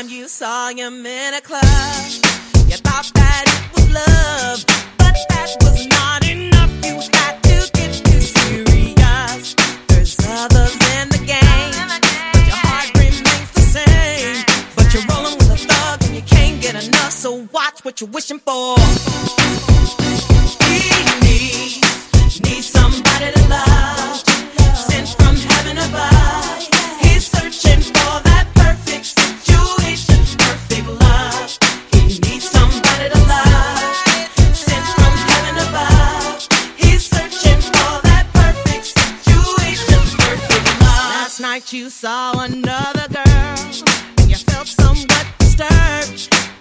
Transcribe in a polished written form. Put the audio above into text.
time you saw him in a club, you thought that it was love, but that was not enough. You had to get too serious. There's others in the game, but your heart remains the same. But you're rolling with a thug and you can't get enough, so watch what you're wishing for. He needs somebody to love, sent from heaven above. He's searching for that perfect situation, perfect love. He needs somebody to love, sent from heaven above. He's searching for that perfect situation, perfect love. Last night you saw another girl and you felt somewhat disturbed.